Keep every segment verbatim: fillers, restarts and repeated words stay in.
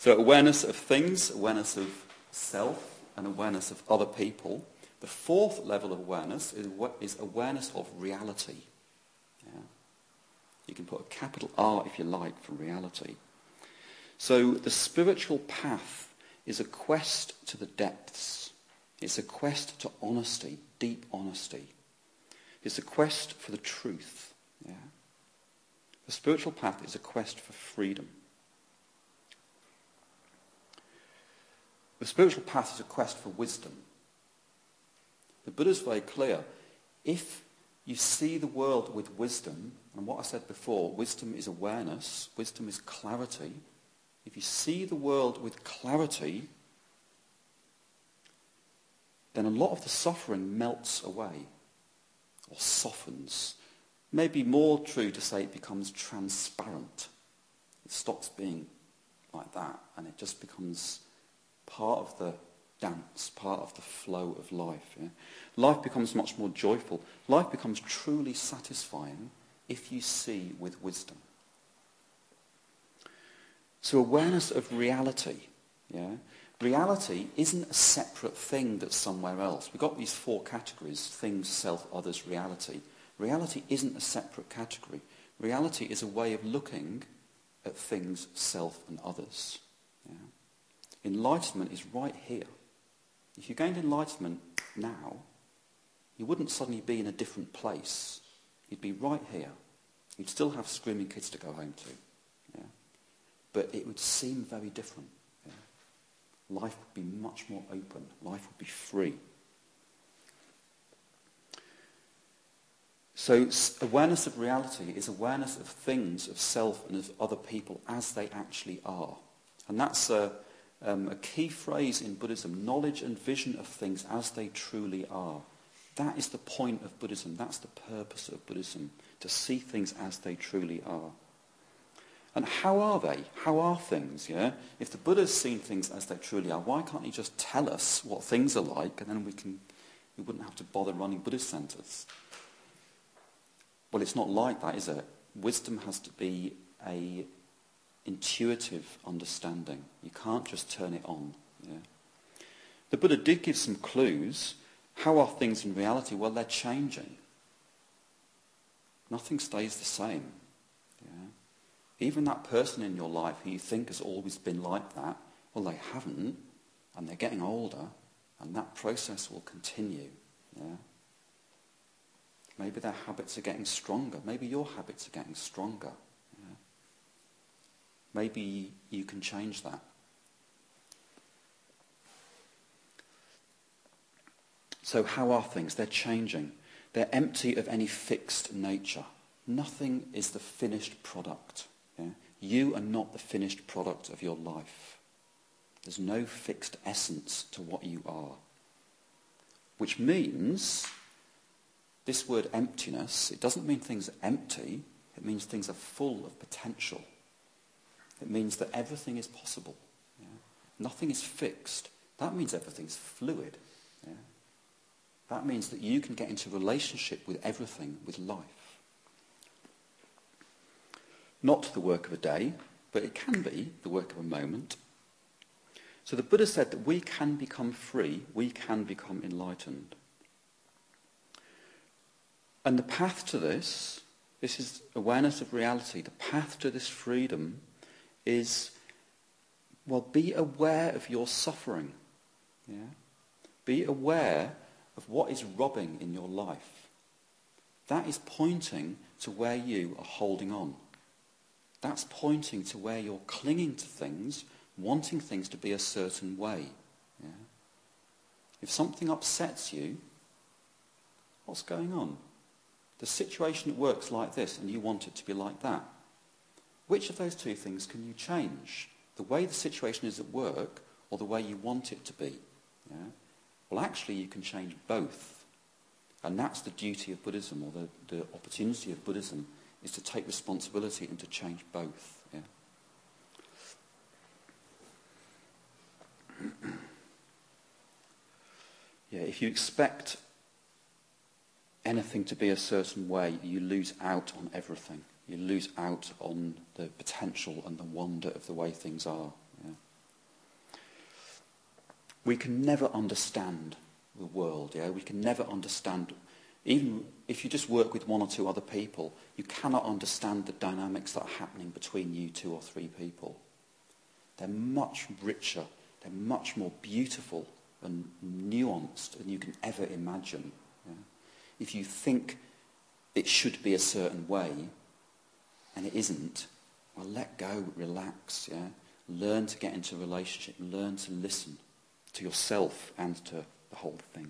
So awareness of things, awareness of self, and awareness of other people. The fourth level of awareness is, is awareness of reality. Yeah? You can put a capital R, if you like, for reality. So the spiritual path is a quest to the depths. It's a quest to honesty, deep honesty. It's a quest for the truth. Yeah? The spiritual path is a quest for freedom. The spiritual path is a quest for wisdom. The Buddha's very clear. If you see the world with wisdom, and what I said before, wisdom is awareness, wisdom is clarity. If you see the world with clarity, then a lot of the suffering melts away or softens. Maybe more true to say it becomes transparent. It stops being like that and it just becomes part of the dance, part of the flow of life. Yeah? Life becomes much more joyful. Life becomes truly satisfying if you see with wisdom. So awareness of reality. Yeah? Reality isn't a separate thing that's somewhere else. We've got these four categories: things, self, others, reality. Reality isn't a separate category. Reality is a way of looking at things, self, and others. Yeah? Enlightenment is right here. If you gained enlightenment now, you wouldn't suddenly be in a different place. You'd be right here. You'd still have screaming kids to go home to. Yeah? But it would seem very different. Yeah? Life would be much more open. Life would be free. So awareness of reality is awareness of things, of self, and of other people as they actually are. And that's a, um, a key phrase in Buddhism, knowledge and vision of things as they truly are. That is the point of Buddhism. That's the purpose of Buddhism, to see things as they truly are. And how are they? How are things? Yeah. If the Buddha's seen things as they truly are, why can't he just tell us what things are like, and then we can, we wouldn't have to bother running Buddhist centres? Well, it's not like that, is it? Wisdom has to be a intuitive understanding. You can't just turn it on. Yeah. The Buddha did give some clues. How are things in reality? Well, they're changing. Nothing stays the same. Yeah. Even that person in your life who you think has always been like that, well, they haven't, and they're getting older, and that process will continue. Yeah. Maybe their habits are getting stronger. Maybe your habits are getting stronger. Yeah. Maybe you can change that. So how are things? They're changing. They're empty of any fixed nature. Nothing is the finished product. Yeah? You are not the finished product of your life. There's no fixed essence to what you are. Which means, this word emptiness, it doesn't mean things are empty. It means things are full of potential. It means that everything is possible. Yeah? Nothing is fixed. That means everything's fluid. Yeah? That means that you can get into relationship with everything, with life. Not the work of a day, but it can be the work of a moment. So the Buddha said that we can become free, we can become enlightened. And the path to this, this is awareness of reality, the path to this freedom is, well, be aware of your suffering. Yeah? Be aware of what is robbing in your life. That is pointing to where you are holding on. That's pointing to where you're clinging to things, wanting things to be a certain way. Yeah? If something upsets you, what's going on? The situation at work's like this and you want it to be like that. Which of those two things can you change? The way the situation is at work or the way you want it to be? Yeah? Well, actually, you can change both. And that's the duty of Buddhism, or the, the opportunity of Buddhism, is to take responsibility and to change both. Yeah? Yeah, if you expect anything to be a certain way, you lose out on everything. You lose out on the potential and the wonder of the way things are. Yeah? we can never understand the world. Yeah, we can never understand. Even if you just work with one or two other people, you cannot understand the dynamics that are happening between you two or three people. They're much richer, they're much more beautiful and nuanced than you can ever imagine. Yeah? If you think it should be a certain way and it isn't, well, let go, relax, yeah? Learn to get into a relationship, learn to listen to yourself and to the whole thing.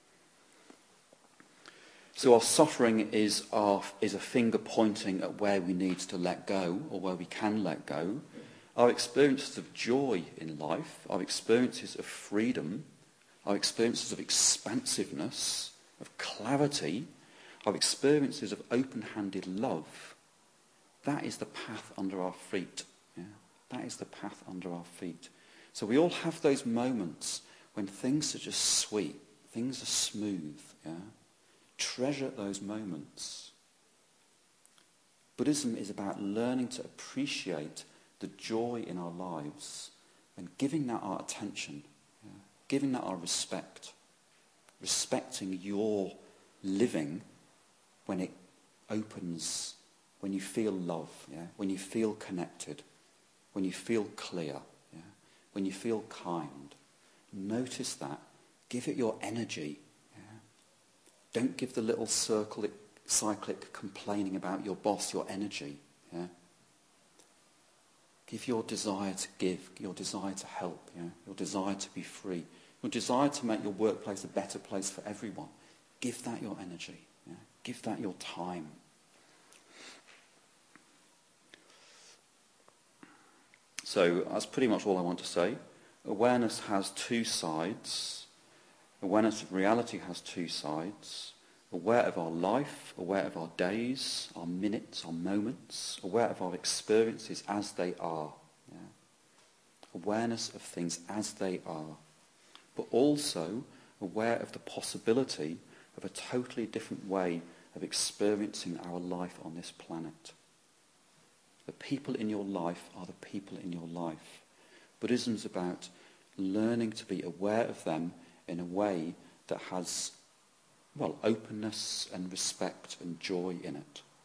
So our suffering is, our, is a finger pointing at where we need to let go or where we can let go. Our experiences of joy in life, our experiences of freedom, our experiences of expansiveness, of clarity, our experiences of open-handed love, that is the path under our feet. Yeah? That is the path under our feet. So we all have those moments when things are just sweet, things are smooth. Yeah? Treasure those moments. Buddhism is about learning to appreciate the joy in our lives and giving that our attention, yeah? Giving that our respect, respecting your living when it opens, when you feel love, yeah? When you feel connected, when you feel clear, yeah? When you feel kind. Notice that. Give it your energy. Don't give the little circle, cyclic complaining about your boss your energy. Yeah? Give your desire to give, your desire to help, yeah? Your desire to be free, your desire to make your workplace a better place for everyone. Give that your energy. Yeah? Give that your time. So that's pretty much all I want to say. Awareness has two sides. Awareness of reality has two sides. Aware of our life, aware of our days, our minutes, our moments, aware of our experiences as they are. Yeah? Awareness of things as they are. But also aware of the possibility of a totally different way of experiencing our life on this planet. The people in your life are the people in your life. Buddhism's about learning to be aware of them in a way that has, well, openness and respect and joy in it.